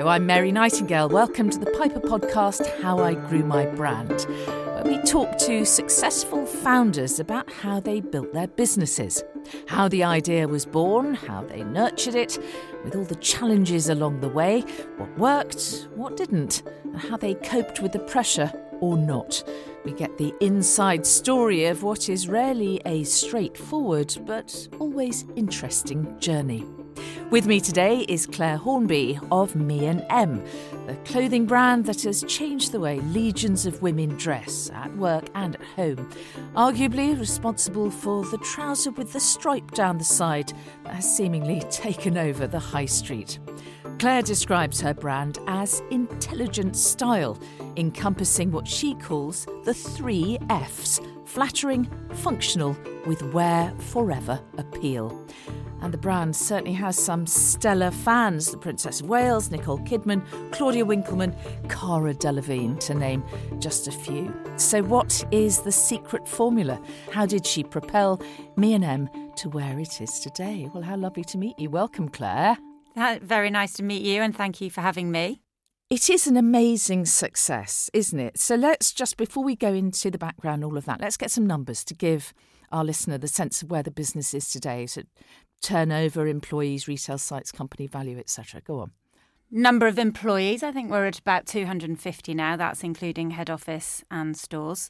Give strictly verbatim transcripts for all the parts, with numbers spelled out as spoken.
Hello, I'm Mary Nightingale. Welcome to the Piper podcast, How I Grew My Brand, where we talk to successful founders about how they built their businesses, how the idea was born, how they nurtured it, with all the challenges along the way, what worked, what didn't, and how they coped with the pressure or not. We get the inside story of what is rarely a straightforward but always interesting journey. With me today is Claire Hornby of Me and Em, the clothing brand that has changed the way legions of women dress at work and at home, arguably responsible for the trouser with the stripe down the side that has seemingly taken over the high street. Claire describes her brand as intelligent style, encompassing what she calls the three F's: flattering, functional, with wear forever appeal. And the brand certainly has some stellar fans: the Princess of Wales, Nicole Kidman, Claudia Winkleman, Cara Delevingne, to name just a few. So what is the secret formula? How did she propel Me and Em to where it is today? Well, how lovely to meet you. Welcome, Claire. Uh, very nice to meet you, and thank you for having me. It is an amazing success, isn't it? So let's just, before we go into the background, all of that, let's get some numbers to give our listener the sense of where the business is today. So turnover, employees, retail sites, company value, et cetera. Go on. Number of employees, I think we're at about two hundred fifty now. That's including head office and stores.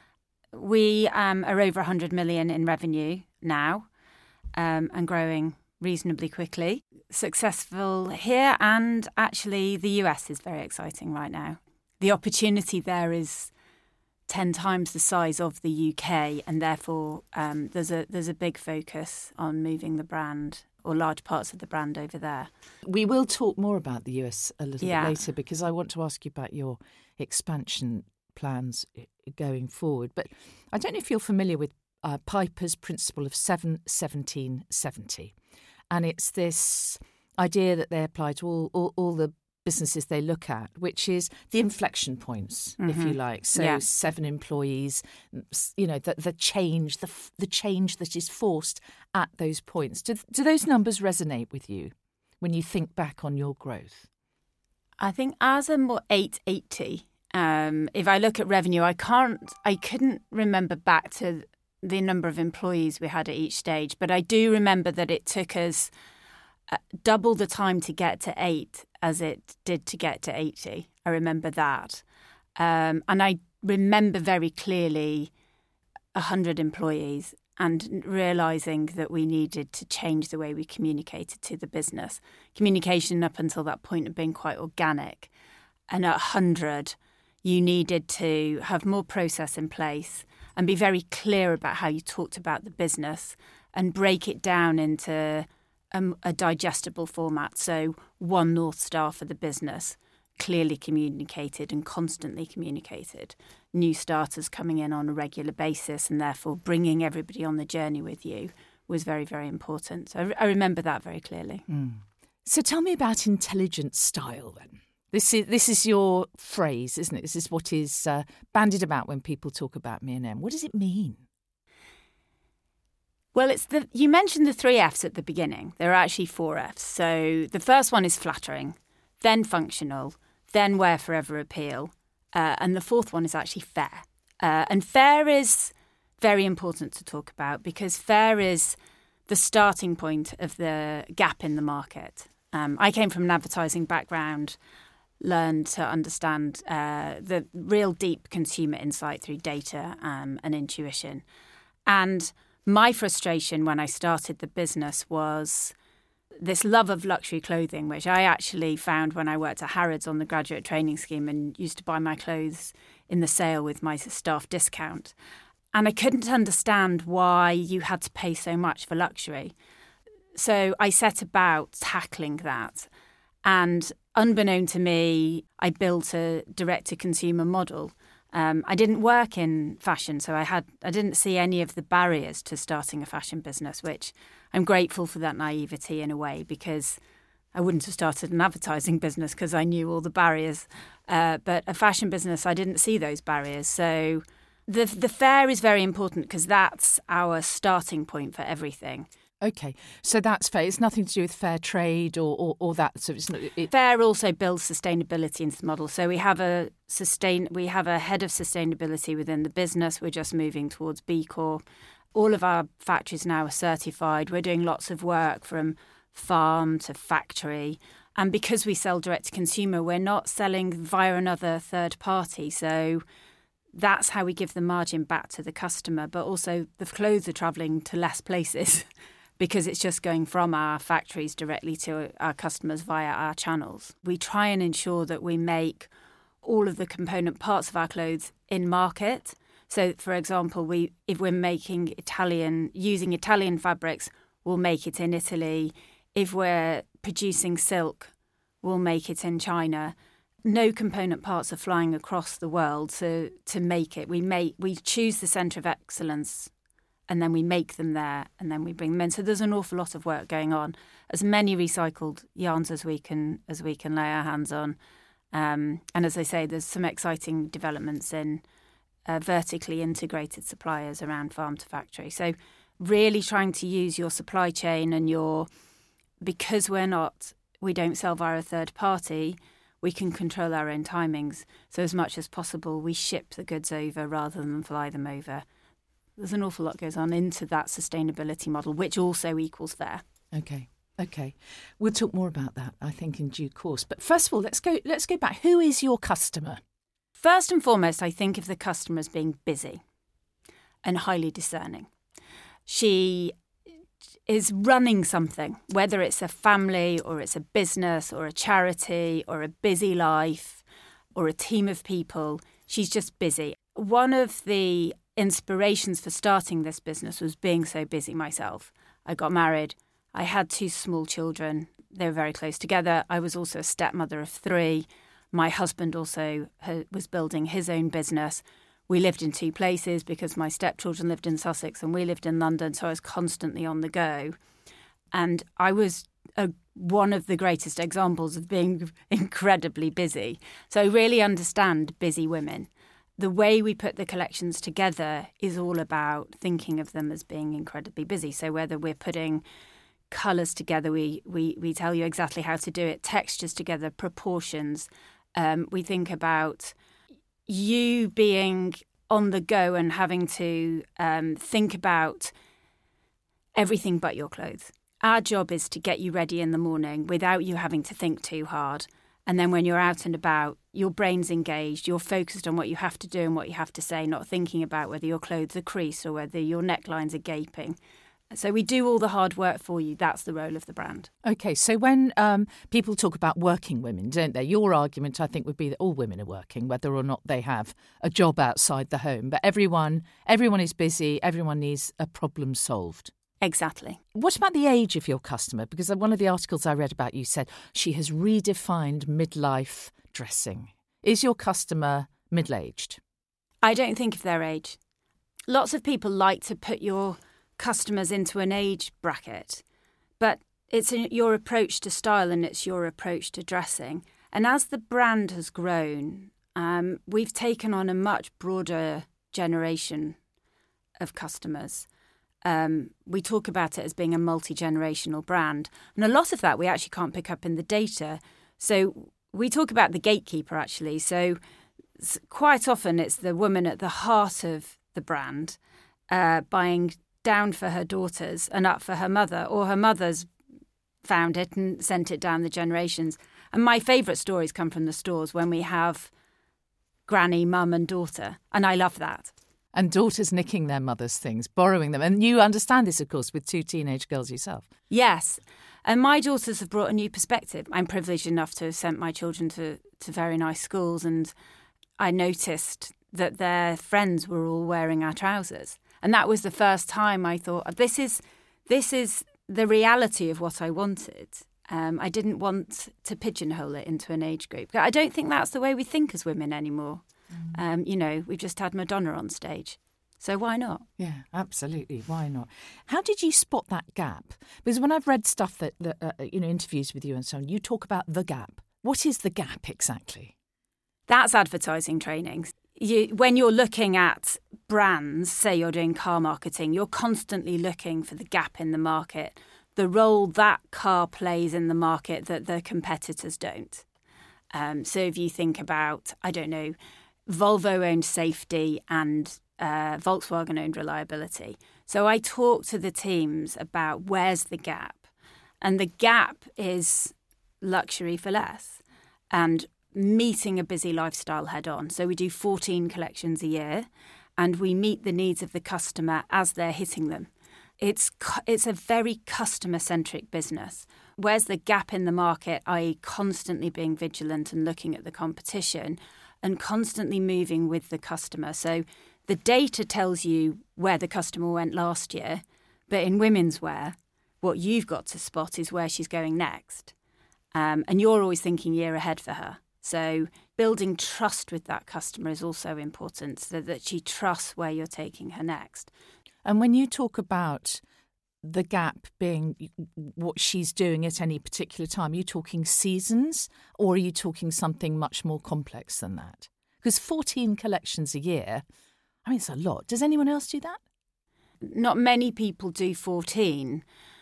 We um, are over one hundred million in revenue now, um, and growing reasonably quickly. Successful here, and actually the U S is very exciting right now. The opportunity there is ten times the size of the U K, and therefore um, there's a there's a big focus on moving the brand, or large parts of the brand, over there. We will talk more about the U S a little yeah. bit later, because I want to ask you about your expansion plans going forward. But I don't know if you're familiar with uh, Piper's principle of seven seventeen seventy. And it's this idea that they apply to all, all, all the businesses they look at, which is the inflection points, mm-hmm. if you like. So yeah. seven employees, you know, the, the change, the the change that is forced at those points. Do, do those numbers resonate with you when you think back on your growth? I think as a more eight eighty, um, if I look at revenue, I can't, I couldn't remember back to the number of employees we had at each stage, but I do remember that it took us uh, double the time to get to eight as it did to get to eighty. I remember that. Um, and I remember very clearly one hundred employees and realising that we needed to change the way we communicated to the business. Communication up until that point had been quite organic. And at one hundred, you needed to have more process in place and be very clear about how you talked about the business and break it down into a, a digestible format. So one North Star for the business, clearly communicated and constantly communicated. New starters coming in on a regular basis, and therefore bringing everybody on the journey with you was very, very important. So I, I remember that very clearly. Mm. So tell me about intelligent style then. This is this is your phrase, isn't it? This is what is uh, bandied about when people talk about Me and Em. What does it mean? Well, it's the you mentioned the three F's at the beginning. There are actually four F's. So the first one is flattering, then functional, then wear forever appeal, uh, and the fourth one is actually fair. Uh, and fair is very important to talk about, because fair is the starting point of the gap in the market. Um, I came from an advertising background. Learn to understand uh, the real deep consumer insight through data um, and intuition. And my frustration when I started the business was this love of luxury clothing, which I actually found when I worked at Harrods on the graduate training scheme and used to buy my clothes in the sale with my staff discount. And I couldn't understand why you had to pay so much for luxury. So I set about tackling that. And unbeknown to me, I built a direct-to-consumer model. Um, I didn't work in fashion, so I had I didn't see any of the barriers to starting a fashion business, which I'm grateful for that naivety in a way, because I wouldn't have started an advertising business because I knew all the barriers. Uh, but a fashion business, I didn't see those barriers. So the the fair is very important, because that's our starting point for everything. OK, so that's fair. It's nothing to do with fair trade or, or, or that. So it's not, it... Fair also builds sustainability into the model. So we have a sustain. We have a head of sustainability within the business. We're just moving towards B Corp. All of our factories now are certified. We're doing lots of work from farm to factory. And because we sell direct to consumer, we're not selling via another third party. So that's how we give the margin back to the customer. But also the clothes are travelling to less places because it's just going from our factories directly to our customers via our channels. We try and ensure that we make all of the component parts of our clothes in market. So, for example, we if we're making Italian, using Italian fabrics, we'll make it in Italy. If we're producing silk, we'll make it in China. No component parts are flying across the world to, to make it. We make we choose the centre of excellence and then we make them there and then we bring them in. So there's an awful lot of work going on. As many recycled yarns as we can as we can lay our hands on. Um, and as I say, there's some exciting developments in uh, vertically integrated suppliers around farm to factory. So really trying to use your supply chain and your, because we're not, we don't sell via a third party, we can control our own timings. So as much as possible, we ship the goods over rather than fly them over. There's an awful lot goes on into that sustainability model, which also equals fair. Okay, okay. We'll talk more about that, I think, in due course. But first of all, let's go. Let's go back. Who is your customer? First and foremost, I think of the customer as being busy and highly discerning. She is running something, whether it's a family or it's a business or a charity or a busy life or a team of people. She's just busy. One of the inspirations for starting this business was being so busy myself. I got married. I had two small children. They were very close together. I was also a stepmother of three. My husband also was building his own business. We lived in two places because my stepchildren lived in Sussex and we lived in London, so I was constantly on the go. And I was a, one of the greatest examples of being incredibly busy. So I really understand busy women. The way we put the collections together is all about thinking of them as being incredibly busy. So whether we're putting colours together, we, we, we tell you exactly how to do it, textures together, proportions. Um, we think about you being on the go and having to um, think about everything but your clothes. Our job is to get you ready in the morning without you having to think too hard. And then when you're out and about, your brain's engaged, you're focused on what you have to do and what you have to say, not thinking about whether your clothes are creased or whether your necklines are gaping. So we do all the hard work for you. That's the role of the brand. OK, so when um, people talk about working women, don't they? Your argument, I think, would be that all women are working, whether or not they have a job outside the home. But everyone, everyone is busy. Everyone needs a problem solved. Exactly. What about the age of your customer? Because one of the articles I read about you said she has redefined midlife dressing. Is your customer middle-aged? I don't think of their age. Lots of people like to put your customers into an age bracket, but it's your approach to style and it's your approach to dressing. And as the brand has grown, um, we've taken on a much broader generation of customers. Um, we talk about it as being a multi-generational brand. And a lot of that we actually can't pick up in the data. So we talk about the gatekeeper, actually. So quite often it's the woman at the heart of the brand uh, buying down for her daughters and up for her mother, or her mother's found it and sent it down the generations. And my favourite stories come from the stores when we have granny, mum and daughter. And I love that. And daughters nicking their mother's things, borrowing them. And you understand this, of course, with two teenage girls yourself. Yes. And my daughters have brought a new perspective. I'm privileged enough to have sent my children to, to very nice schools. And I noticed that their friends were all wearing our trousers. And that was the first time I thought, this is this is the reality of what I wanted. Um, I didn't want to pigeonhole it into an age group. I don't think that's the way we think as women anymore. Mm. Um, you know, we've just had Madonna on stage. So why not? Yeah, absolutely. Why not? How did you spot that gap? Because when I've read stuff that, that uh, you know, interviews with you and so on, you talk about the gap. What is the gap exactly? That's advertising training. you, when you're looking at brands, say you're doing car marketing, you're constantly looking for the gap in the market, the role that car plays in the market that the competitors don't. Um, so if you think about, I don't know, Volvo-owned safety and uh, Volkswagen-owned reliability. So I talk to the teams about where's the gap. And the gap is luxury for less and meeting a busy lifestyle head on. So we do fourteen collections a year and we meet the needs of the customer as they're hitting them. It's it's a very customer-centric business. Where's the gap in the market, that is constantly being vigilant and looking at the competition and constantly moving with the customer. So the data tells you where the customer went last year, but in women's wear, what you've got to spot is where she's going next. Um, and you're always thinking year ahead for her. So building trust with that customer is also important so that she trusts where you're taking her next. And when you talk about the gap being what she's doing at any particular time, are you talking seasons or are you talking something much more complex than that? Because fourteen collections a year, I mean, it's a lot. Does anyone else do that? Not many people do fourteen,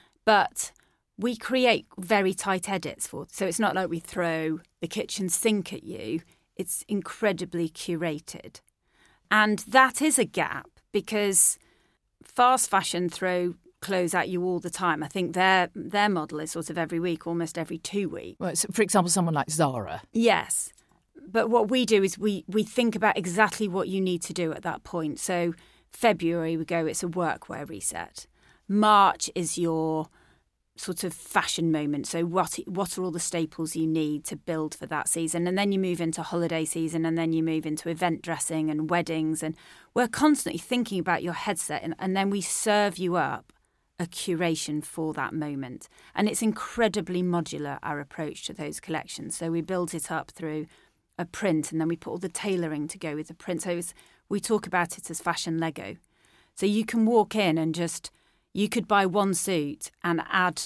but we create very tight edits for. So it's not like we throw the kitchen sink at you. It's incredibly curated. And that is a gap because fast fashion throw clothes at you all the time. I think their their model is sort of every week, almost every two weeks. Well, so for example, someone like Zara. Yes. But what we do is we, we think about exactly what you need to do at that point. So February, we go, it's a workwear reset. March is your sort of fashion moment. So what what are all the staples you need to build for that season? And then you move into holiday season and then you move into event dressing and weddings. And we're constantly thinking about your headset and, and then we serve you up a curation for that moment. And it's incredibly modular, our approach to those collections. So we build it up through a print and then we put all the tailoring to go with the print. So it's, we talk about it as fashion Lego. So you can walk in and just, you could buy one suit and add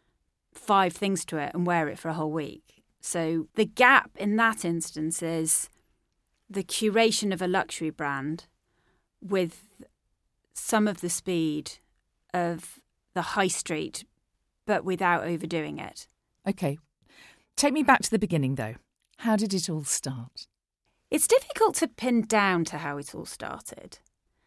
five things to it and wear it for a whole week. So the gap in that instance is the curation of a luxury brand with some of the speed of the high street, but without overdoing it. OK. Take me back to the beginning, though. How did it all start? It's difficult to pin down to how it all started.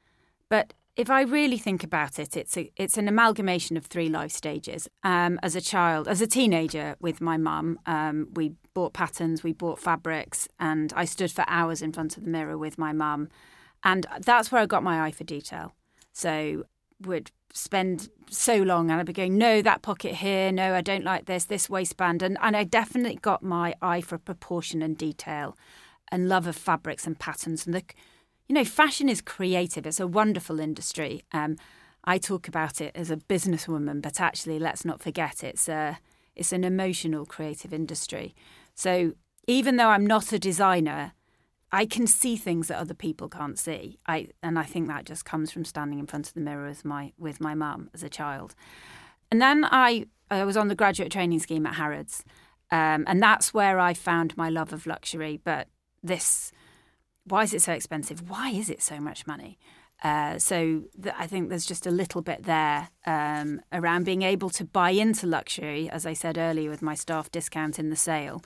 But if I really think about it, it's a, it's an amalgamation of three life stages. Um, as a child, as a teenager with my mum, um, we bought patterns, we bought fabrics, and I stood for hours in front of the mirror with my mum. And that's where I got my eye for detail. So would spend so long and I'd be going, no, that pocket here, no, I don't like this, this waistband. And, and I definitely got my eye for proportion and detail and love of fabrics and patterns. And the, you know, fashion is creative. It's a wonderful industry. Um, I talk about it as a businesswoman, but actually, let's not forget it's a, it's an emotional creative industry. So even though I'm not a designer, I can see things that other people can't see. I and I think that just comes from standing in front of the mirror with my with my mum as a child. And then I I was on the graduate training scheme at Harrods, um, and that's where I found my love of luxury. But this, why is it so expensive? Why is it so much money? Uh, so th- I think there's just a little bit there um, around being able to buy into luxury, as I said earlier, with my staff discount in the sale.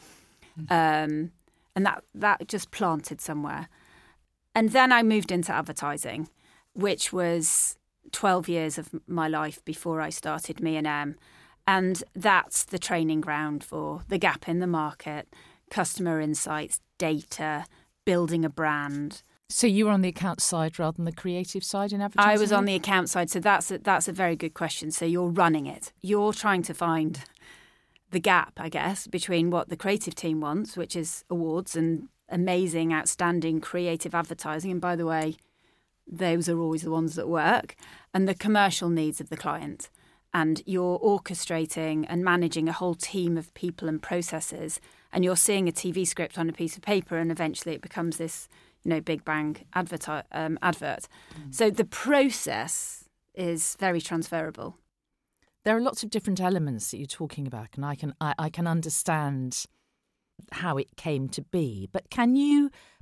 Um, And that, that just planted somewhere. And then I moved into advertising, which was twelve years of my life before I started Me and Em. And that's the training ground for the gap in the market, customer insights, data, building a brand. So you were on the account side rather than the creative side in advertising? I was on the account side. So that's a, that's a very good question. So you're running it. You're trying to find the gap, I guess, between what the creative team wants, which is awards and amazing, outstanding creative advertising. And by the way, those are always the ones that work, and the commercial needs of the client. And you're orchestrating and managing a whole team of people and processes, and you're seeing a T V script on a piece of paper, and eventually it becomes this, you know, big bang adverti- um, advert. Mm. So the process is very transferable. There are lots of different elements that you're talking about, and I can I, I can understand how it came to be. But can you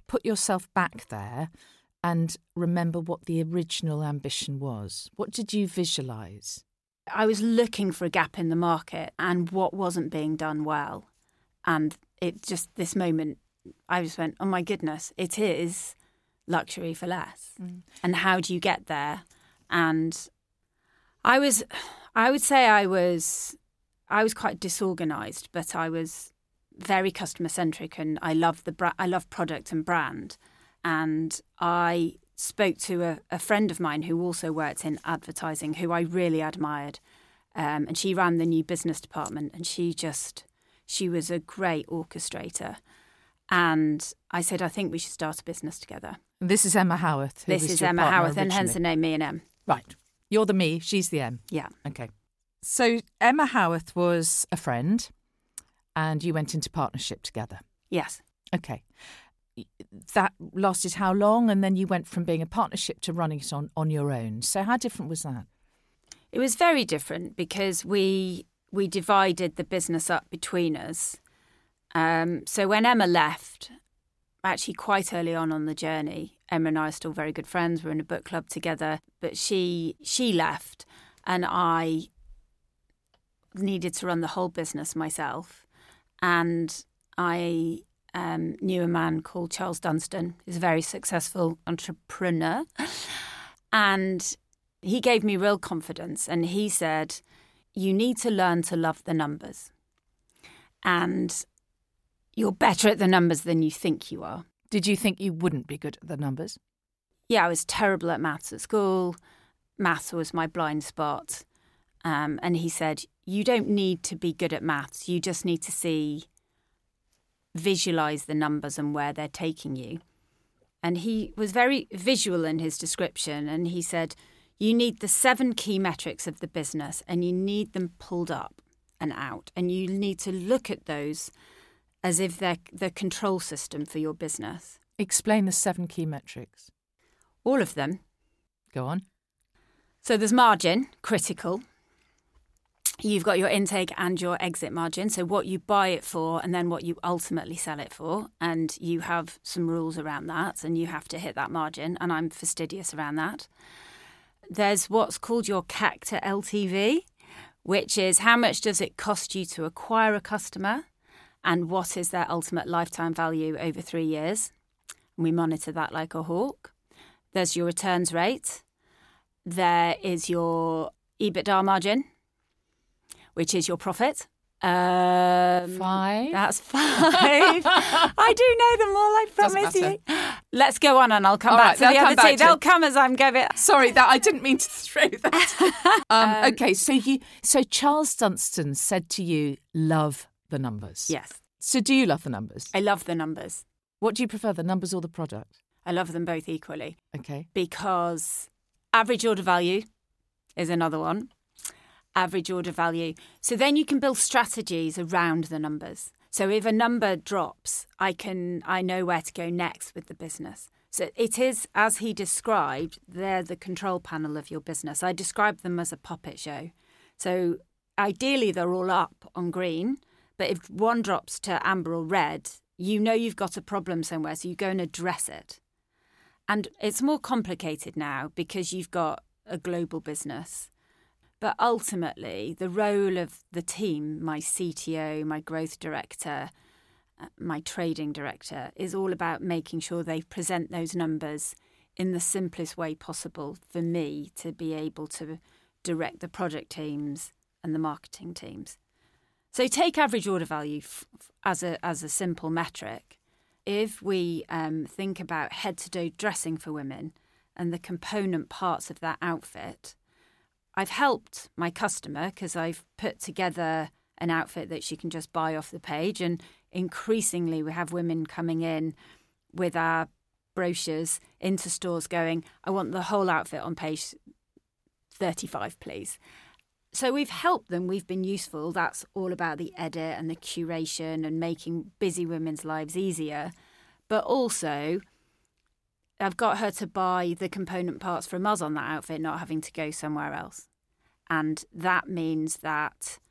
put yourself back there and remember what the original ambition was? What did you visualise? I was looking for a gap in the market and what wasn't being done well. And it just, this moment, I just went, oh my goodness, it is luxury for less. Mm. And how do you get there? And I was, I would say I was, I was quite disorganised, but I was very customer centric, and I love the bra- I love product and brand. And I spoke to a, a friend of mine who also worked in advertising, who I really admired, um, and she ran the new business department, and she just she was a great orchestrator. And I said, I think we should start a business together. This is Emma Howarth. Who this was is your Emma partner Howarth, and hence the name Me and Em. Right. You're the me, she's the M. Yeah. Okay. So Emma Howarth was a friend, and you went into partnership together. Yes. Okay. That lasted how long? And then you went from being a partnership to running it on, on your own. So how different was that? It was very different because we we divided the business up between us. Um, so when Emma left, actually quite early on on the journey, Emma and I are still very good friends. We're in a book club together. But she she left, and I needed to run the whole business myself. And I um, knew a man called Charles Dunstan, who's a very successful entrepreneur. And he gave me real confidence. And he said, you need to learn to love the numbers. And you're better at the numbers than you think you are. Did you think you wouldn't be good at the numbers? Yeah, I was terrible at maths at school. Maths was my blind spot. Um, and he said, you don't need to be good at maths. You just need to see, visualise the numbers and where they're taking you. And he was very visual in his description. And he said, you need the seven key metrics of the business, and you need them pulled up and out. And you need to look at those as if they're the control system for your business. Explain the seven key metrics. All of them. Go on. So there's margin, critical. You've got your intake and your exit margin, so what you buy it for and then what you ultimately sell it for. And you have some rules around that, and you have to hit that margin, and I'm fastidious around that. There's what's called your C A C to L T V, which is how much does it cost you to acquire a customer, and what is their ultimate lifetime value over three years. And we monitor that like a hawk. There's your returns rate. There is your EBITDA margin, which is your profit. Um, five. That's five. I do know them all, I promise you. Let's go on, and I'll come all back right, to the other two. To... They'll come as I'm going. Sorry, that I didn't mean to throw that. um, um, okay, so you, so Charles Dunstan said to you, love the numbers. Yes. So do you love the numbers? I love the numbers. What do you prefer, the numbers or the product? I love them both equally. Okay. Because average order value is another one. Average order value. So then you can build strategies around the numbers. So if a number drops, I can I know where to go next with the business. So it is, as he described, they're the control panel of your business. I describe them as a puppet show. So ideally they're all up on green, but if one drops to amber or red, you know you've got a problem somewhere, so you go and address it. And it's more complicated now because you've got a global business. But ultimately, the role of the team, my C T O, my growth director, my trading director, is all about making sure they present those numbers in the simplest way possible for me to be able to direct the product teams and the marketing teams. So take average order value f- as a as a simple metric. If we um, think about head-to-toe dressing for women and the component parts of that outfit, I've helped my customer because I've put together an outfit that she can just buy off the page. And increasingly we have women coming in with our brochures into stores going, I want the whole outfit on page thirty-five, please. So we've helped them. We've been useful. That's all about the edit and the curation and making busy women's lives easier. But also, I've got her to buy the component parts from us on that outfit, not having to go somewhere else. And that means that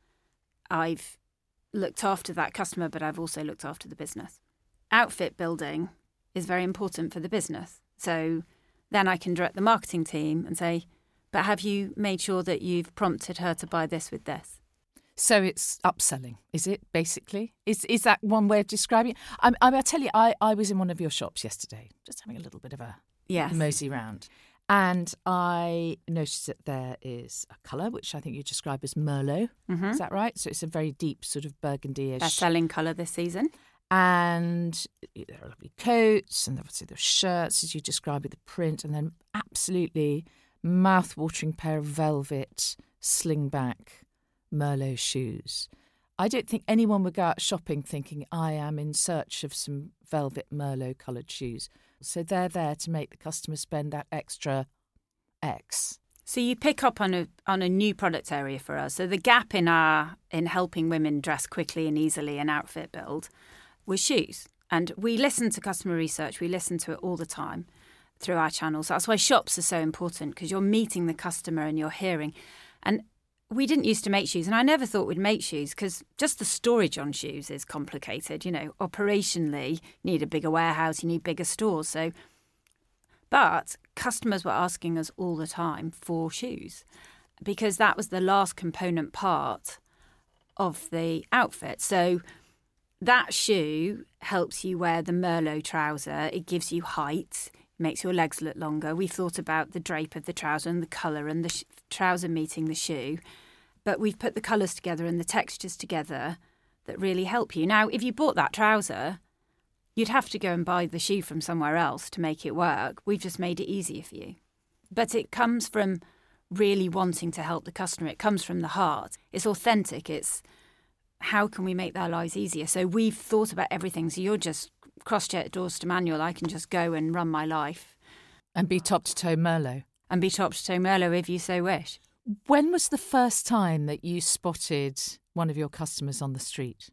I've looked after that customer, but I've also looked after the business. Outfit building is very important for the business. So then I can direct the marketing team and say, but have you made sure that you've prompted her to buy this with this? So it's upselling, is it, basically? Is is that one way of describing it? I, I, I tell you, I, I was in one of your shops yesterday, just having a little bit of a yes. mosey round. And I noticed that there is a colour, which I think you describe as Merlot. Mm-hmm. Is that right? So it's a very deep sort of burgundy-ish. Best-selling colour this season. And there are lovely coats, and obviously the shirts, as you describe it, the print, and then absolutely mouth-watering pair of velvet slingback Merlot shoes. I don't think anyone would go out shopping thinking, I am in search of some velvet Merlot coloured shoes. So they're there to make the customer spend that extra X. So you pick up on a on a new product area for us. So the gap in our in helping women dress quickly and easily and outfit build was shoes. And we listen to customer research. We listen to it all the time through our channels. That's why shops are so important, because you're meeting the customer and you're hearing. And we didn't used to make shoes, and I never thought we'd make shoes because just the storage on shoes is complicated. You know, operationally, you need a bigger warehouse, you need bigger stores. So, but customers were asking us all the time for shoes because that was the last component part of the outfit. So that shoe helps you wear the Merlot trouser. It gives you height, makes your legs look longer. We thought about the drape of the trouser and the colour and the sh- trouser meeting the shoe. But we've put the colours together and the textures together that really help you. Now, if you bought that trouser, you'd have to go and buy the shoe from somewhere else to make it work. We've just made it easier for you. But it comes from really wanting to help the customer. It comes from the heart. It's authentic. It's how can we make their lives easier? So we've thought about everything. So you're just cross-check doors to manual. I can just go and run my life. And be top-to-toe Merlot. And be top-to-toe Merlot if you so wish. When was the first time that you spotted one of your customers on the street?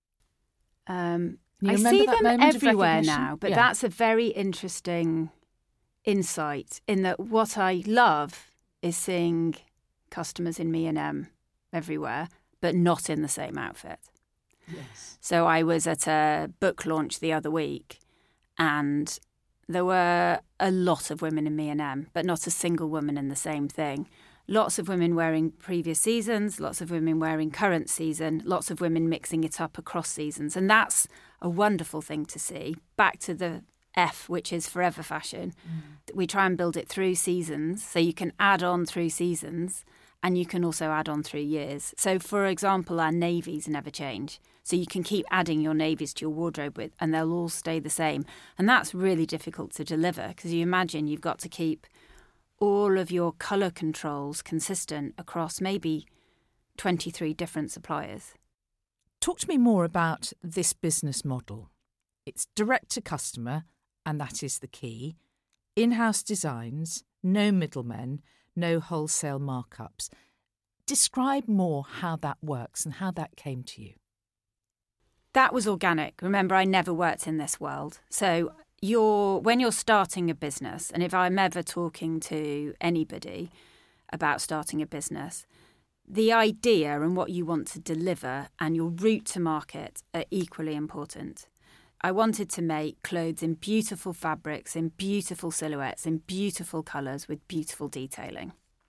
Um, you I remember see that them moment of everywhere recognition? now, but Yeah. that's a very interesting insight in that what I love is seeing customers in M and M everywhere, but not in the same outfit. Yes. So I was at a book launch the other week and there were a lot of women in M and M, but not a single woman in the same thing. Lots of women wearing previous seasons, lots of women wearing current season, lots of women mixing it up across seasons. And that's a wonderful thing to see. Back to the F, which is forever fashion. Mm. We try and build it through seasons, so you can add on through seasons and you can also add on through years. So, for example, our navies never change. So you can keep adding your navies to your wardrobe with, and they'll all stay the same. And that's really difficult to deliver because you imagine you've got to keep all of your colour controls consistent across maybe twenty-three different suppliers. Talk to me more about this business model. It's direct to customer, and that is the key. In-house designs, no middlemen, no wholesale markups. Describe more how that works and how that came to you. That was organic. Remember, I never worked in this world. So you're when you're starting a business, and if I'm ever talking to anybody about starting a business, the idea and what you want to deliver and your route to market are equally important. I wanted to make clothes in beautiful fabrics, in beautiful silhouettes, in beautiful colours with beautiful detailing.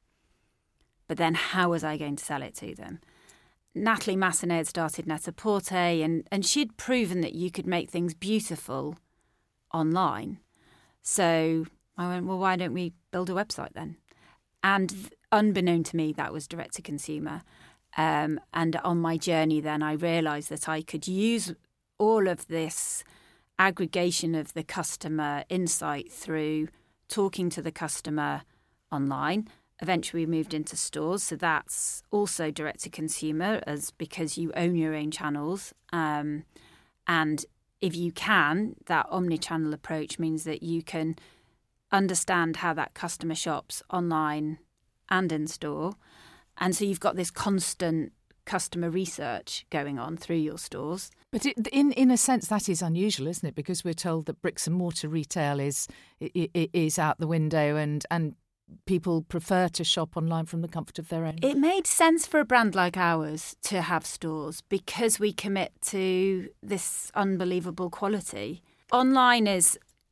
But then how was I going to sell it to them? Natalie Massenet had started Net-a-Porter, and, and she'd proven that you could make things beautiful online. So I went, well, why don't we build a website then? And unbeknown to me, that was direct to consumer. Um, and on my journey then, I realised that I could use all of this aggregation of the customer insight through talking to the customer online. Eventually we moved into stores, so that's also direct to consumer, as because you own your own channels. Um, and if you can, that omni-channel approach means that you can understand how that customer shops online and in store. And so you've got this constant customer research going on through your stores. But it, in in a sense, that is unusual, isn't it? Because we're told that bricks and mortar retail is is out the window, and and people prefer to shop online from the comfort of their own. It made sense for a brand like ours to have stores because we commit to this unbelievable quality. Online is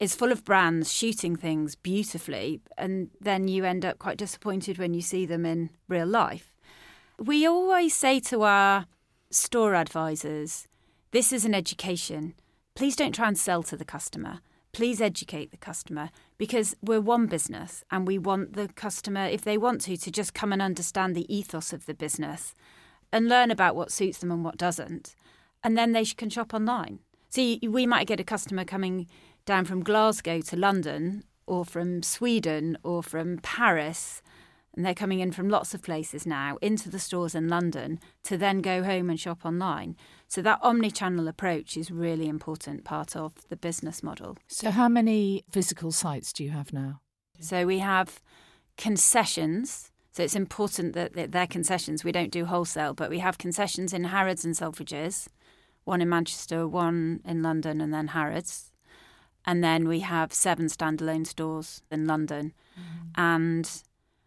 is full of brands shooting things beautifully, and then you end up quite disappointed when you see them in real life. We always say to our store advisors, this is an education. Please don't try and sell to the customer. Please educate the customer, because we're one business and we want the customer, if they want to, to just come and understand the ethos of the business and learn about what suits them and what doesn't. And then they can shop online. So we might get a customer coming down from Glasgow to London, or from Sweden, or from Paris, and they're coming in from lots of places now into the stores in London to then go home and shop online. So that omni-channel approach is really important part of the business model. So how many physical sites do you have now? So we have concessions. So it's important that they're concessions. We don't do wholesale, but we have concessions in Harrods and Selfridges, one in Manchester, one in London, and then Harrods. And then we have seven standalone stores in London. Mm. And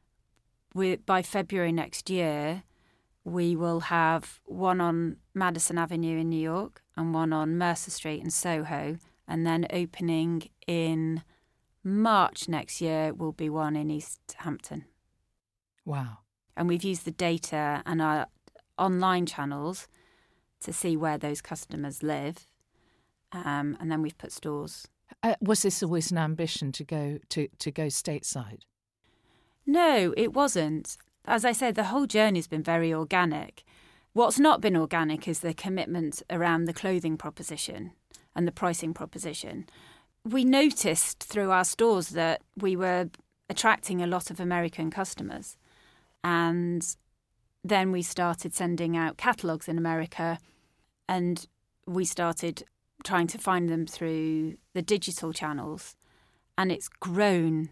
we, by February next year, we will have one on Madison Avenue in New York and one on Mercer Street in Soho. And then opening in March next year will be one in East Hampton. Wow. And we've used the data and our online channels to see where those customers live. Um, and then we've put stores. Uh, was this always an ambition to go to, to go stateside? No, it wasn't. As I said, the whole journey's been very organic. What's not been organic is the commitment around the clothing proposition and the pricing proposition. We noticed through our stores that we were attracting a lot of American customers. And then we started sending out catalogues in America, and we started trying to find them through the digital channels. And it's grown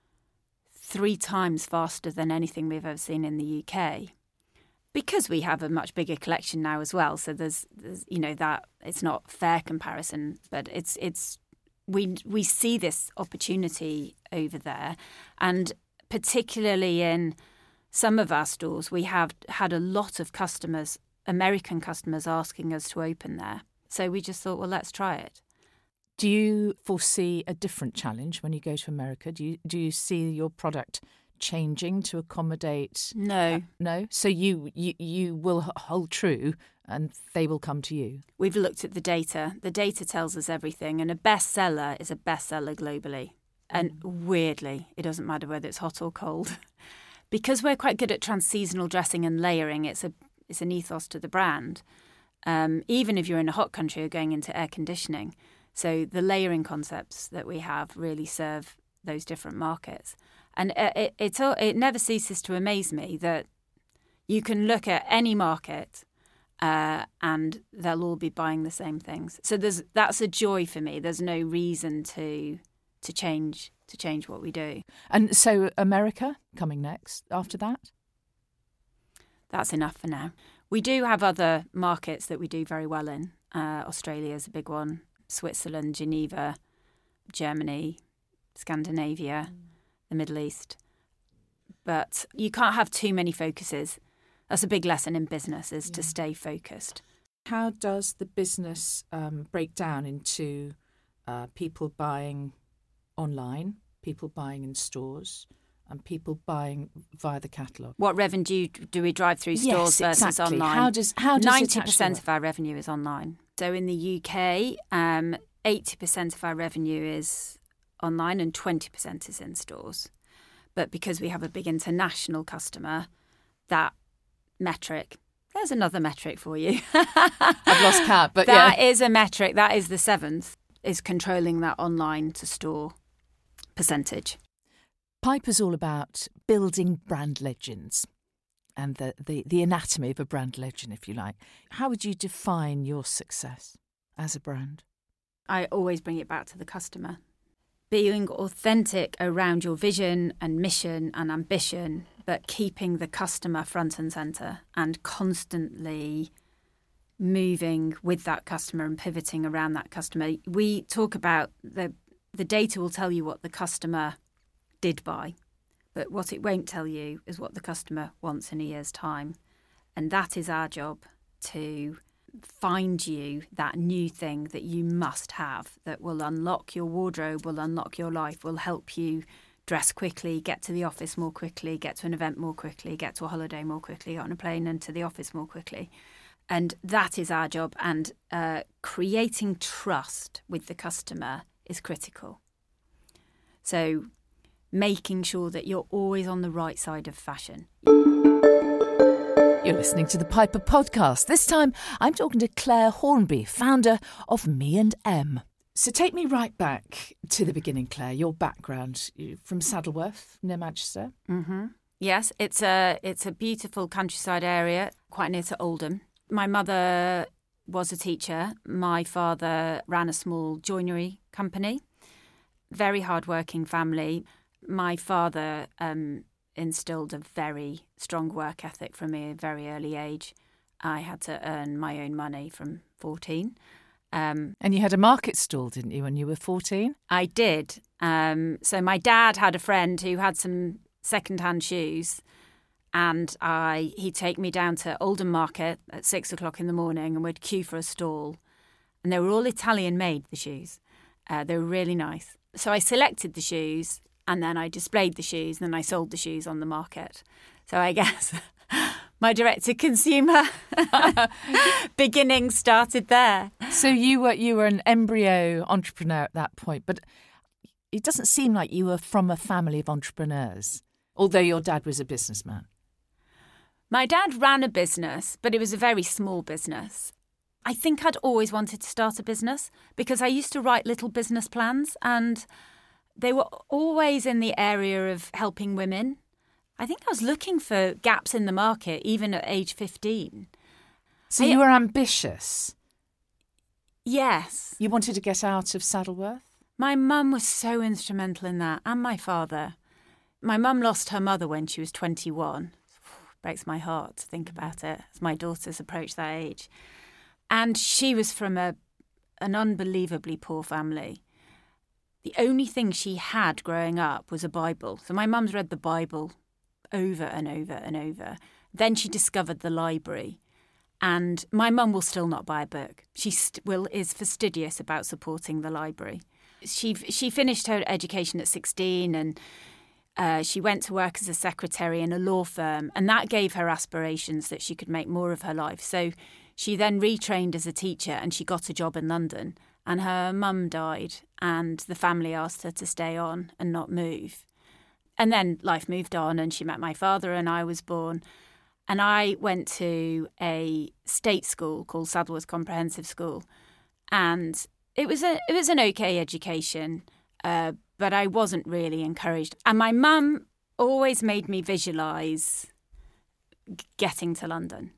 three times faster than anything we've ever seen in the U K, because we have a much bigger collection now as well. So there's, there's you know, that it's not fair comparison, but it's it's we we see this opportunity over there, and particularly in some of our stores, we have had a lot of customers, American customers, asking us to open there. So we just thought, well, let's try it. Do you foresee a different challenge when you go to America? Do you do you see your product changing to accommodate? No. Uh, no? So you, you, you will hold true and they will come to you? We've looked at the data. The data tells us everything. And a bestseller is a bestseller globally. And weirdly, it doesn't matter whether it's hot or cold. Because we're quite good at trans-seasonal dressing and layering, it's a it's an ethos to the brand. Um, even if you're in a hot country, you're going into air conditioning. So the layering concepts that we have really serve those different markets. And it, it, it, it never ceases to amaze me that you can look at any market uh, and they'll all be buying the same things. So there's that's a joy for me. There's no reason to to change to change what we do. And so America coming next after that? That's enough for now. We do have other markets that we do very well in. Uh, Australia is a big one. Switzerland, Geneva, Germany, Scandinavia, mm. the Middle East. But you can't have too many focuses. That's a big lesson in business, is yeah. to stay focused. How does the business um, break down into uh, people buying online, people buying in stores, and people buying via the catalogue? What revenue do we drive through stores yes, versus exactly. online? How does how does ninety percent of our revenue is online. So in the U K, um, eighty percent of our revenue is online and twenty percent is in stores. But because we have a big international customer, that metric, there's another metric for you. I've lost count, but that yeah. is a metric. That is the seventh, is controlling that online to store percentage. Piper's all about building brand legends and the, the, the anatomy of a brand legend, if you like. How would you define your success as a brand? I always bring it back to the customer. Being authentic around your vision and mission and ambition, but keeping the customer front and centre and constantly moving with that customer and pivoting around that customer. We talk about the the data will tell you what the customer did buy, but what it won't tell you is what the customer wants in a year's time. And that is our job, to find you that new thing that you must have, that will unlock your wardrobe, will unlock your life, will help you dress quickly, get to the office more quickly, get to an event more quickly, get to a holiday more quickly, get on a plane and to the office more quickly. And that is our job. And uh, creating trust with the customer is critical. So making sure that you're always on the right side of fashion. You're listening to the Piper Podcast. This time I'm talking to Claire Hornby, founder of Me and Em. So take me right back to the beginning, Claire, your background. You're from Saddleworth, near Manchester. Mm-hmm. Yes, it's a, it's a beautiful countryside area, quite near to Oldham. My mother was a teacher. My father ran a small joinery company. Very hard-working family. My father um, instilled a very strong work ethic from a very early age. I had to earn my own money from fourteen. Um, and you had a market stall, didn't you, when you were fourteen? I did. Um, so my dad had a friend who had some second-hand shoes, and I he'd take me down to Oldham Market at six o'clock in the morning and we'd queue for a stall. And they were all Italian-made, the shoes. Uh, they were really nice. So I selected the shoes, and then I displayed the shoes, and then I sold the shoes on the market. So I guess my direct-to-consumer beginning started there. So you were you were an embryo entrepreneur at that point, but it doesn't seem like you were from a family of entrepreneurs, although your dad was a businessman. My dad ran a business, but it was a very small business. I think I'd always wanted to start a business because I used to write little business plans, and they were always in the area of helping women. I think I was looking for gaps in the market, even at age fifteen. So I, you were ambitious? Yes. You wanted to get out of Saddleworth? My mum was so instrumental in that, and my father. My mum lost her mother when she was twenty-one. It breaks my heart to think about it, as my daughters approach that age. And she was from a an unbelievably poor family. The only thing she had growing up was a Bible. So my mum's read the Bible over and over and over. Then she discovered the library. And my mum will still not buy a book. She st- will is fastidious about supporting the library. She she finished her education at sixteen, and uh, she went to work as a secretary in a law firm. And that gave her aspirations that she could make more of her life. So she then retrained as a teacher, and she got a job in London. And her mum died, and the family asked her to stay on and not move. And then life moved on, and she met my father, and I was born. And I went to a state school called Saddleworth Comprehensive School, and it was a it was an okay education, uh, but I wasn't really encouraged. And my mum always made me visualise getting to London.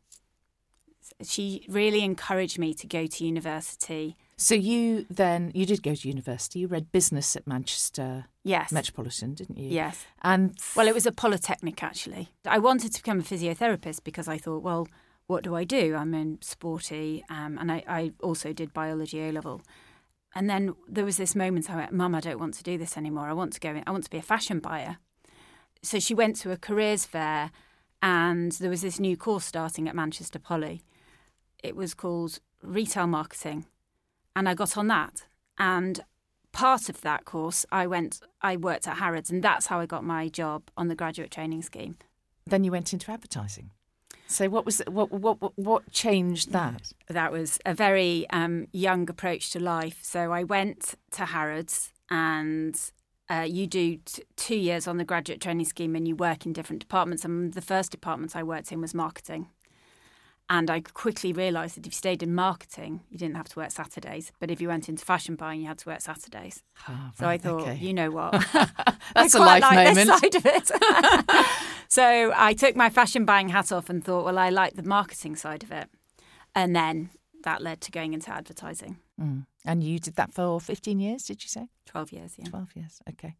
She really encouraged me to go to university. So you then, you did go to university, you read business at Manchester Yes. Metropolitan, didn't you? Yes. And Well, it was a polytechnic, actually. I wanted to become a physiotherapist because I thought, well, what do I do? I'm in sporty, um, and I, I also did biology A-level. And then there was this moment I went, Mum, I don't want to do this anymore. I want to go in, I want to be a fashion buyer. So she went to a careers fair, and there was this new course starting at Manchester Poly. It was called Retail Marketing, and I got on that. And part of that course, I went, I worked at Harrods, and that's how I got my job on the graduate training scheme. Then you went into advertising. So what was what what what, what changed that? That was a very um, young approach to life. So I went to Harrods, and uh, you do t- two years on the graduate training scheme, and you work in different departments. And the first department I worked in was marketing. And I quickly realised that if you stayed in marketing, you didn't have to work Saturdays. But if you went into fashion buying, you had to work Saturdays. Oh, so I right, thought, okay. you know what? That's I a life quite like moment. This side of it. So I took my fashion buying hat off and thought, well, I like the marketing side of it. And then that led to going into advertising. Mm. And you did that for fifteen years, did you say? twelve years, yeah. twelve years, okay.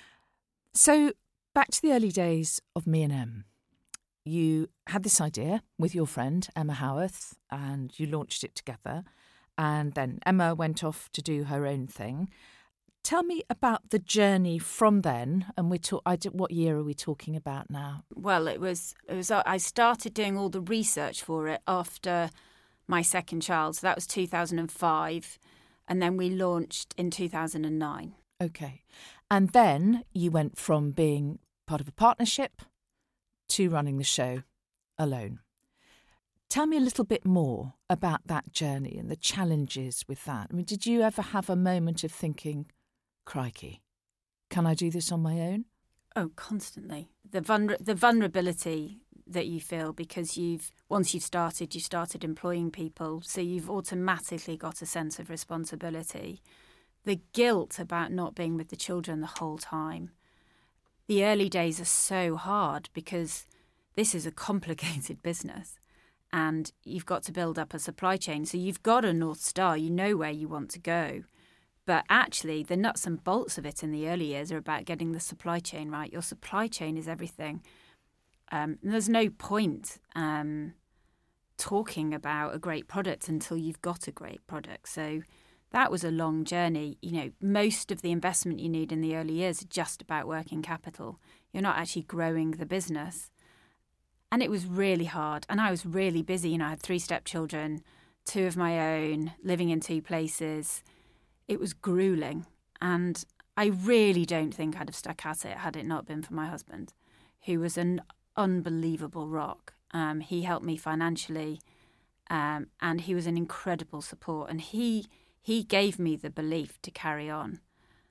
So back to the early days of Me and Em. You had this idea with your friend, Emma Howarth, and you launched it together. And then Emma went off to do her own thing. Tell me about the journey from then, and we talk. I did, what year are we talking about now? Well, it was. It was. I started doing all the research for it after my second child. So that was two thousand five. And then we launched in two thousand nine. Okay. And then you went from being part of a partnership to running the show alone. Tell me a little bit more about that journey and the challenges with that. I mean, did you ever have a moment of thinking, crikey, can I do this on my own? Oh, constantly. The vulner- the vulnerability that you feel because you've once you've started, you started employing people, so you've automatically got a sense of responsibility. The guilt about not being with the children the whole time. The early days are so hard because this is a complicated business and you've got to build up a supply chain. So you've got a North Star, you know where you want to go. But actually, the nuts and bolts of it in the early years are about getting the supply chain right. Your supply chain is everything. Um, and there's no point um, talking about a great product until you've got a great product. So that was a long journey. You know, most of the investment you need in the early years are just about working capital. You're not actually growing the business. And it was really hard. And I was really busy. You know, I had three stepchildren, two of my own, living in two places. It was grueling. And I really don't think I'd have stuck at it had it not been for my husband, who was an unbelievable rock. Um, he helped me financially, um, and he was an incredible support. And he he gave me the belief to carry on.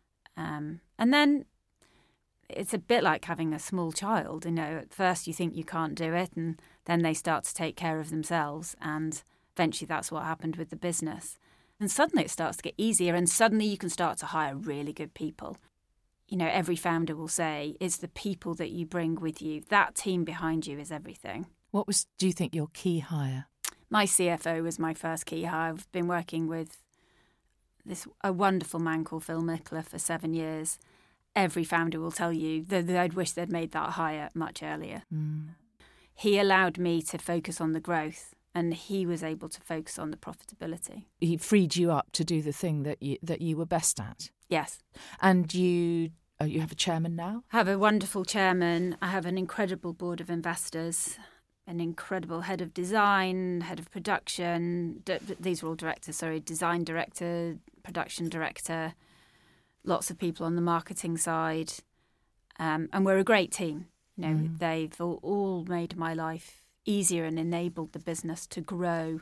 Um, and then it's a bit like having a small child. You know, at first you think you can't do it, and then they start to take care of themselves. And eventually that's what happened with the business. And suddenly it starts to get easier, and suddenly you can start to hire really good people. You know, every founder will say it's the people that you bring with you. That team behind you is everything. What was, do you think, your key hire? My C F O was my first key hire. I've been working with this a wonderful man called Phil Mickler for seven years. Every founder will tell you that they'd wish they'd made that hire much earlier. Mm. He allowed me to focus on the growth, and he was able to focus on the profitability. He freed you up to do the thing that you that you were best at. Yes. And you oh, you have a chairman now? I have a wonderful chairman. I have an incredible board of investors, an incredible head of design, head of production. D- these are all directors, sorry, design director, production director, lots of people on the marketing side. Um, and we're a great team. You know, mm. they've all, all made my life easier and enabled the business to grow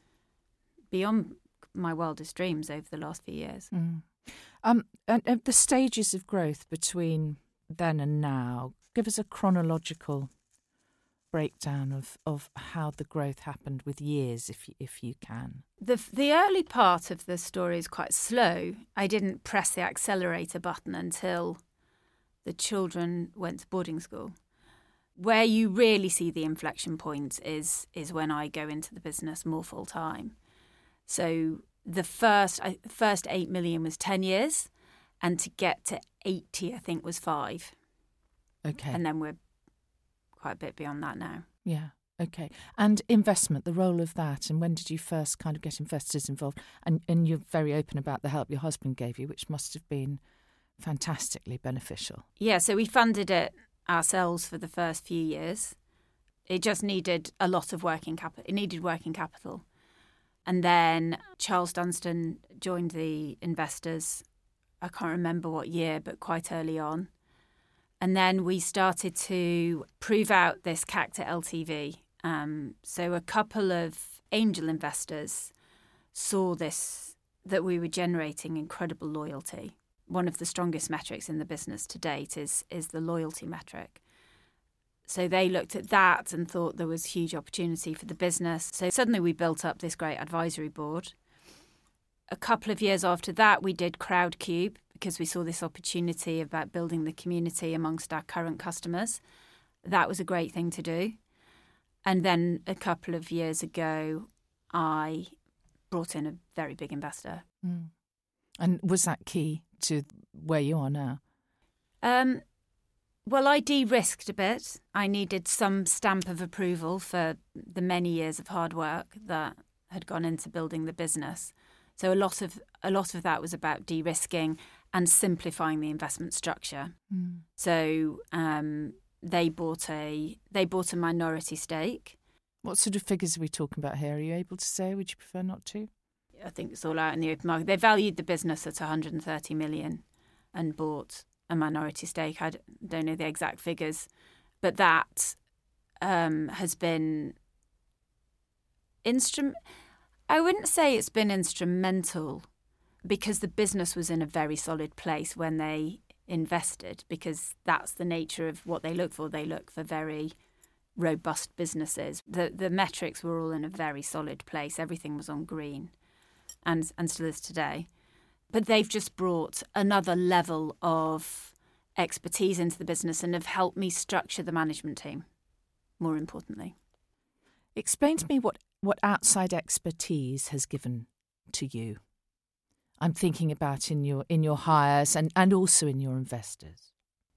beyond my wildest dreams over the last few years. Mm. Um, and, and the stages of growth between then and now, give us a chronological breakdown of, of how the growth happened with years, if you, if you can. The the early part of the story is quite slow. I didn't press the accelerator button until the children went to boarding school. Where you really see the inflection point is is when I go into the business more full time. So the first I, first eight million was ten years, and to get to eighty, I think, was five. Okay. And then we're quite a bit beyond that now. Yeah. Okay. And investment, the role of that, and when did you first kind of get investors involved? And and you're very open about the help your husband gave you, which must have been fantastically beneficial. Yeah. So we funded it ourselves for the first few years. It just needed a lot of working capital. It needed working capital. And then Charles Dunstan joined the investors, I can't remember what year, but quite early on. And then we started to prove out this C A C to L T V. Um, so a couple of angel investors saw this, that we were generating incredible loyalty. One of the strongest metrics in the business to date is is the loyalty metric. So they looked at that and thought there was huge opportunity for the business. So suddenly we built up this great advisory board. A couple of years after that, we did Crowdcube because we saw this opportunity about building the community amongst our current customers. That was a great thing to do. And then a couple of years ago, I brought in a very big investor. Mm. And was that key to where you are now? Um, well, I de-risked a bit. I needed some stamp of approval for the many years of hard work that had gone into building the business. So a lot of a lot of that was about de-risking and simplifying the investment structure. Mm. So um, they bought a they bought a minority stake. What sort of figures are we talking about here? Are you able to say? Would you prefer not to? I think it's all out in the open market. They valued the business at one hundred thirty million and bought a minority stake. I don't know the exact figures, but that um, has been instrument. I wouldn't say it's been instrumental, because the business was in a very solid place when they invested, because that's the nature of what they look for. They look for very robust businesses. The the metrics were all in a very solid place. Everything was on green, and and still is today. But they've just brought another level of expertise into the business and have helped me structure the management team, more importantly. Explain to me what, what outside expertise has given to you. I'm thinking about in your in your hires and, and also in your investors.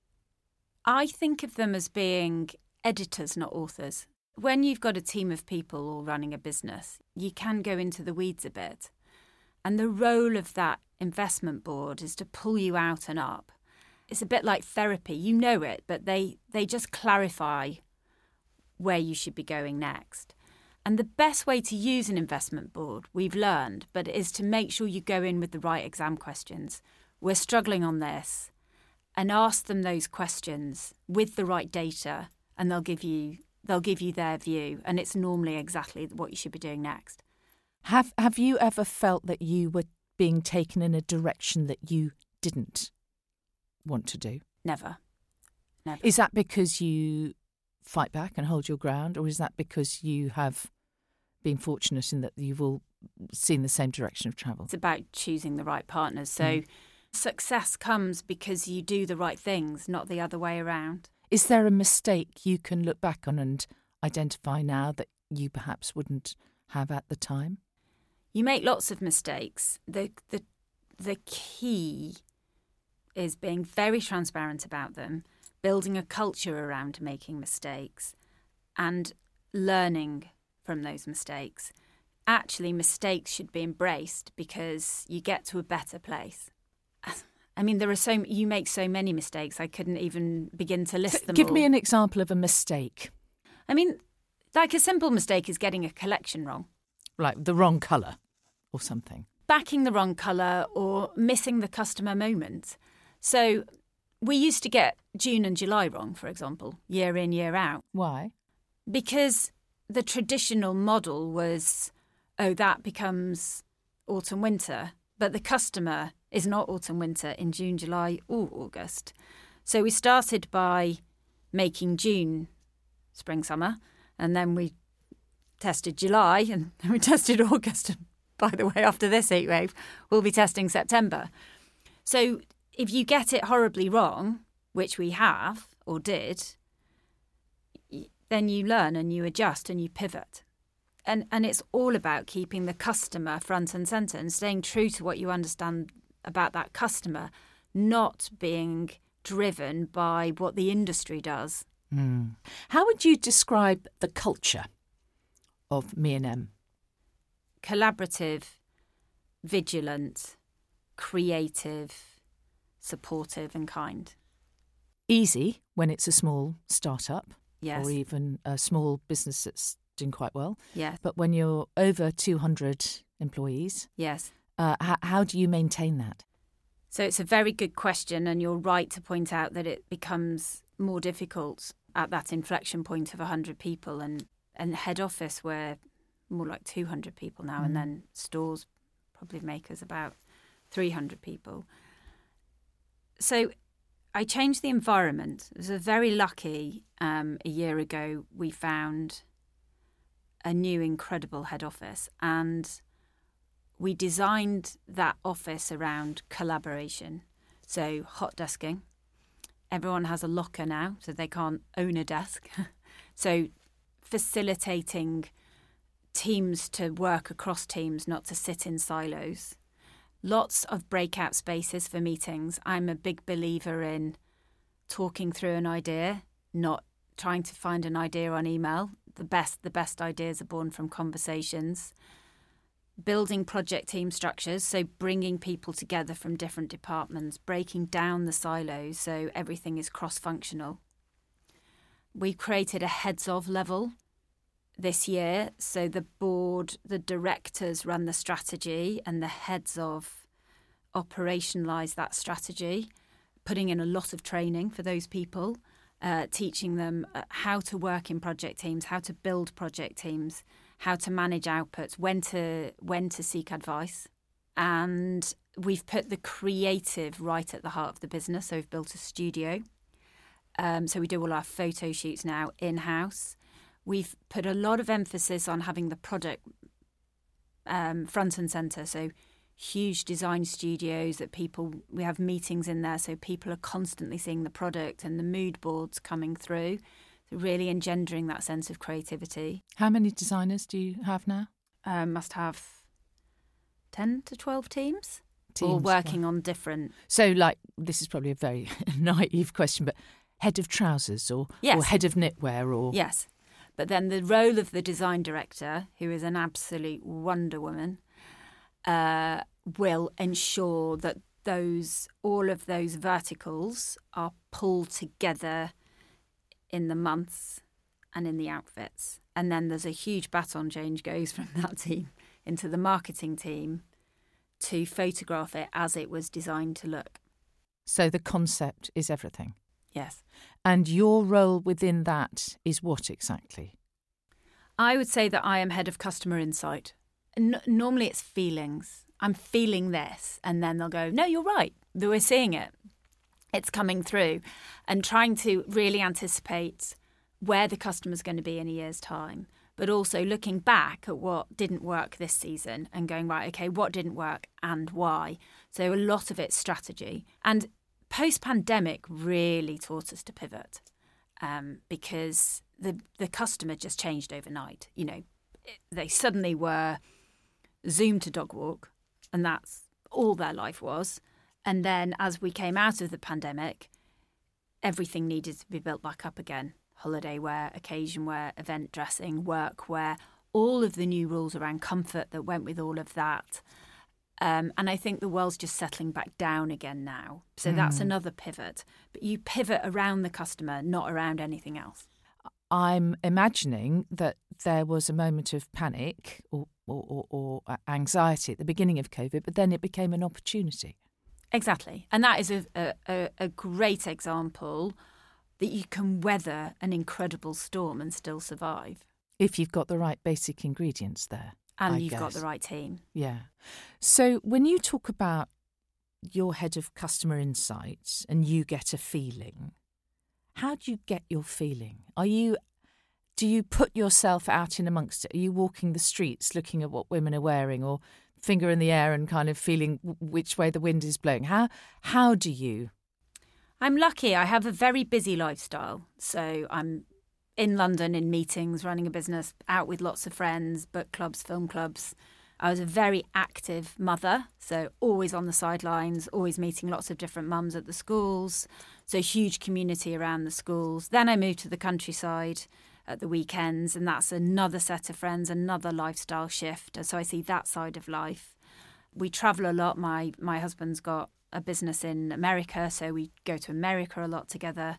I think of them as being editors, not authors. When you've got a team of people all running a business, you can go into the weeds a bit. And the role of that investment board is to pull you out and up. It's a bit like therapy. You know it, but they, they just clarify where you should be going next. And the best way to use an investment board, we've learned, but is to make sure you go in with the right exam questions. We're struggling on this, and ask them those questions with the right data, and they'll give you they'll give you their view, and it's normally exactly what you should be doing next. Have Have you ever felt that you were being taken in a direction that you didn't want to do? Never. Never. Is that because you fight back and hold your ground, or is that because you have been fortunate in that you've all seen the same direction of travel? It's about choosing the right partners. So mm. success comes because you do the right things, not the other way around. Is there a mistake you can look back on and identify now that you perhaps wouldn't have at the time? You make lots of mistakes. The the the key is being very transparent about them, building a culture around making mistakes, and learning from those mistakes. Actually, mistakes should be embraced because you get to a better place. I mean, there are so you make so many mistakes. I couldn't even begin to list so them Give all. me an example of a mistake. I mean, like a simple mistake is getting a collection wrong. Like the wrong colour or something. Backing the wrong colour or missing the customer moment. So we used to get June and July wrong, for example, year in, year out. Why? Because the traditional model was, oh, that becomes autumn, winter. But the customer is not autumn, winter in June, July or August. So we started by making June spring, summer, and then we tested July and then we tested August. And by the way, after this heat wave, we'll be testing September. So if you get it horribly wrong, which we have or did, then you learn and you adjust and you pivot. And and it's all about keeping the customer front and centre and staying true to what you understand about that customer, not being driven by what the industry does. Mm. How would you describe the culture of M and M? Collaborative, vigilant, creative, supportive and kind. Easy when it's a small start-up. Yes. Or even a small business that's doing quite well. Yes. But when you're over two hundred employees, yes. Uh, how, how do you maintain that? So it's a very good question, and you're right to point out that it becomes more difficult at that inflection point of one hundred people, and, and head office we're more like two hundred people now, mm. and then stores probably make us about three hundred people. So I changed the environment. I was very lucky. Um, a year ago, we found a new incredible head office, and we designed that office around collaboration. So hot desking. Everyone has a locker now, so they can't own a desk. So facilitating teams to work across teams, not to sit in silos. Lots of breakout spaces for meetings. I'm a big believer in talking through an idea, not trying to find an idea on email. The best, the best ideas are born from conversations. Building project team structures, so bringing people together from different departments, breaking down the silos so everything is cross-functional. We've created a heads-of level this year. So the board, the directors run the strategy and the heads of operationalise that strategy, putting in a lot of training for those people, uh, teaching them how to work in project teams, how to build project teams, how to manage outputs, when to when to seek advice. And we've put the creative right at the heart of the business. So we've built a studio. Um, so we do all our photo shoots now in-house. We've put a lot of emphasis on having the product um, front and centre. So huge design studios that people, we have meetings in there. So people are constantly seeing the product and the mood boards coming through. So really engendering that sense of creativity. How many designers do you have now? Um, must have ten to twelve teams. Teams, all working yeah. on different... So, like, this is probably a very naive question, but head of trousers or, yes. or head of knitwear or... Yes. But then the role of the design director, who is an absolute wonder woman, uh, will ensure that those all of those verticals are pulled together in the months and in the outfits. And then there's a huge baton change goes from that team into the marketing team to photograph it as it was designed to look. So the concept is everything? Yes. And your role within that is what exactly? I would say that I am head of customer insight. N- normally it's feelings. I'm feeling this. And then they'll go, no, you're right. We're seeing it. It's coming through. And trying to really anticipate where the customer's going to be in a year's time. But also looking back at what didn't work this season and going, right, OK, what didn't work and why? So a lot of it's strategy. And post-pandemic really taught us to pivot um, because the the customer just changed overnight. You know, they suddenly were Zoom to dog walk, and that's all their life was. And then as we came out of the pandemic, everything needed to be built back up again. Holiday wear, occasion wear, event dressing, work wear, all of the new rules around comfort that went with all of that. Um, and I think the world's just settling back down again now. So mm. that's another pivot. But you pivot around the customer, not around anything else. I'm imagining that there was a moment of panic or, or, or, or anxiety at the beginning of COVID, but then it became an opportunity. Exactly. And that is a, a, a great example that you can weather an incredible storm and still survive. If you've got the right basic ingredients there. And I you've guess. got the right team. Yeah. So when you talk about your head of customer insights and you get a feeling, how do you get your feeling? Are you, do you put yourself out in amongst it? Are you walking the streets looking at what women are wearing or finger in the air and kind of feeling which way the wind is blowing? How how do you? I'm lucky. I have a very busy lifestyle. So I'm in London in meetings, running a business, out with lots of friends, book clubs, film clubs. I was a very active mother, so always on the sidelines, always meeting lots of different mums at the schools. So huge community around the schools. Then I moved to the countryside at the weekends, and that's another set of friends, another lifestyle shift. And so I see that side of life. We travel a lot. My my husband's got a business in America, so we go to America a lot together.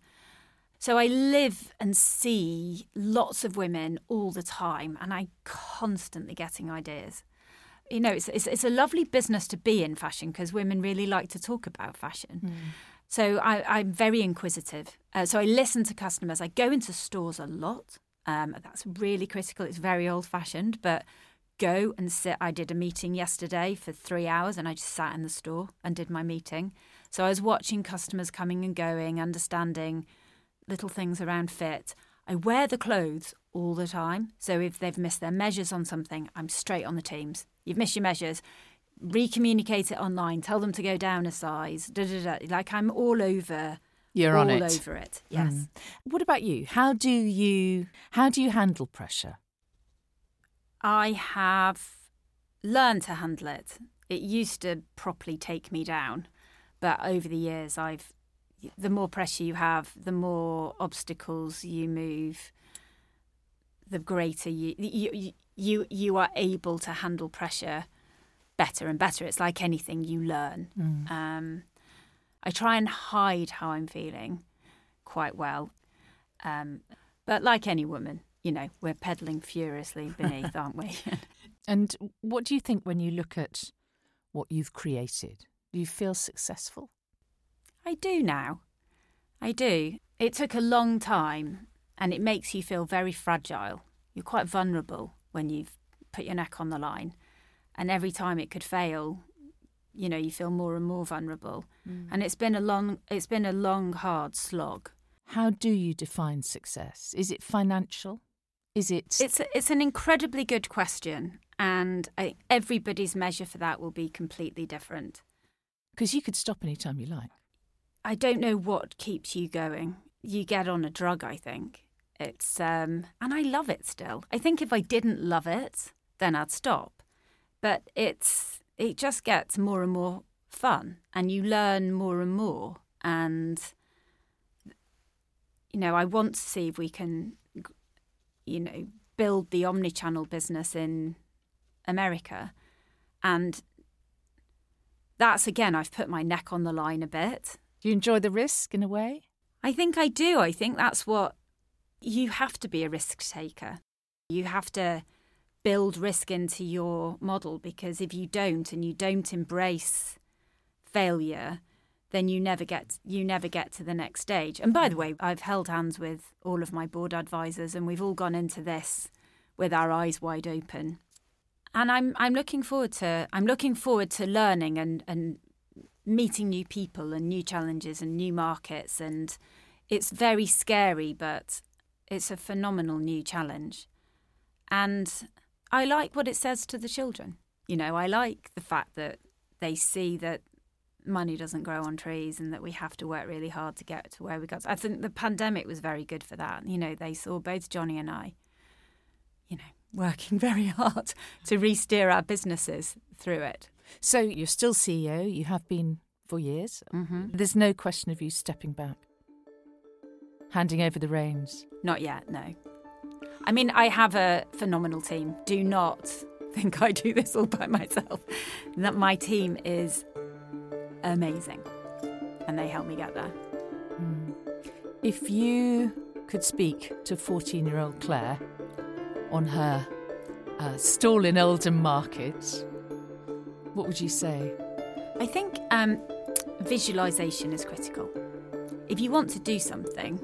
So I live and see lots of women all the time, and I'm constantly getting ideas. You know, it's it's, it's a lovely business to be in fashion because women really like to talk about fashion. Mm. So I, I'm very inquisitive. Uh, so I listen to customers. I go into stores a lot. Um, that's really critical. It's very old-fashioned, but go and sit. I did a meeting yesterday for three hours and I just sat in the store and did my meeting. So I was watching customers coming and going, understanding little things around fit. I wear the clothes all the time. So if they've missed their measures on something, I'm straight on the teams. You've missed your measures. Re-communicate it online. Tell them to go down a size. Da, da, da. Like I'm all over. You're all on it. All over it. Yes. Mm. What about you? How do you how do you handle pressure? I have learned to handle it. It used to properly take me down, but over the years, I've the more pressure you have, the more obstacles you move, the greater you you you you are able to handle pressure better and better. It's like anything you learn. Mm. Um, I try and hide how I'm feeling quite well, um, but like any woman, you know, we're pedaling furiously beneath, aren't we? And what do you think when you look at what you've created? Do you feel successful? I do now. I do. It took a long time, and it makes you feel very fragile. You're quite vulnerable when you've put your neck on the line. And every time it could fail, you know, you feel more and more vulnerable. Mm. And it's been a long, it's been a long, hard slog. How do you define success? Is it financial? Is it? It's a, it's an incredibly good question, and I, everybody's measure for that will be completely different. Because you could stop any time you like. I don't know what keeps you going. You get on a drug, I think. It's um, and I love it still. I think if I didn't love it, then I'd stop. But it's it just gets more and more fun, and you learn more and more. And you know, I want to see if we can, you know, build the omnichannel business in America. And that's, again, I've put my neck on the line a bit. Do you enjoy the risk in a way? I think I do. I think that's what, you have to be a risk taker. You have to build risk into your model, because if you don't and you don't embrace failure, then you never get you never get to the next stage. And by the way, I've held hands with all of my board advisors, and we've all gone into this with our eyes wide open. And I'm I'm looking forward to I'm looking forward to learning and, and meeting new people and new challenges and new markets. And it's very scary, but it's a phenomenal new challenge. And I like what it says to the children. You know, I like the fact that they see that money doesn't grow on trees and that we have to work really hard to get to where we got. I think the pandemic was very good for that. You know, they saw both Johnny and I, you know, working very hard to re-steer our businesses through it. So you're still C E O, you have been for years. Mm-hmm. There's no question of you stepping back, handing over the reins? Not yet, no. I mean, I have a phenomenal team. Do not think I do this all by myself. That my team is amazing, and they help me get there. Mm. If you could speak to fourteen-year-old Claire on her uh, stall in Oldham Market, what would you say? I think um, visualisation is critical. If you want to do something,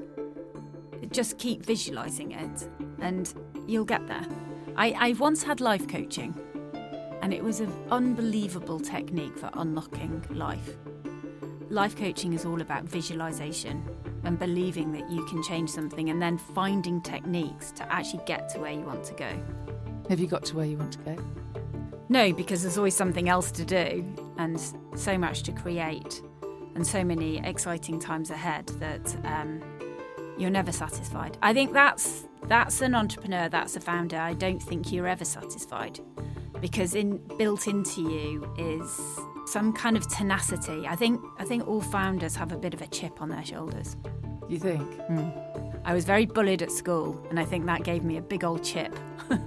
just keep visualising it and you'll get there. I, I once had life coaching, and it was an unbelievable technique for unlocking life. Life coaching is all about visualisation and believing that you can change something, and then finding techniques to actually get to where you want to go. Have you got to where you want to go? No, because there's always something else to do and so much to create and so many exciting times ahead that um, you're never satisfied. I think that's that's an entrepreneur, that's a founder. I don't think you're ever satisfied, because in built into you is some kind of tenacity. I think I think all founders have a bit of a chip on their shoulders. You think? Mm. I was very bullied at school, and I think that gave me a big old chip.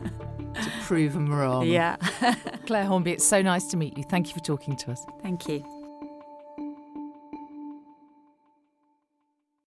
To prove them wrong. Yeah. Claire Hornby, it's so nice to meet you. Thank you for talking to us. Thank you.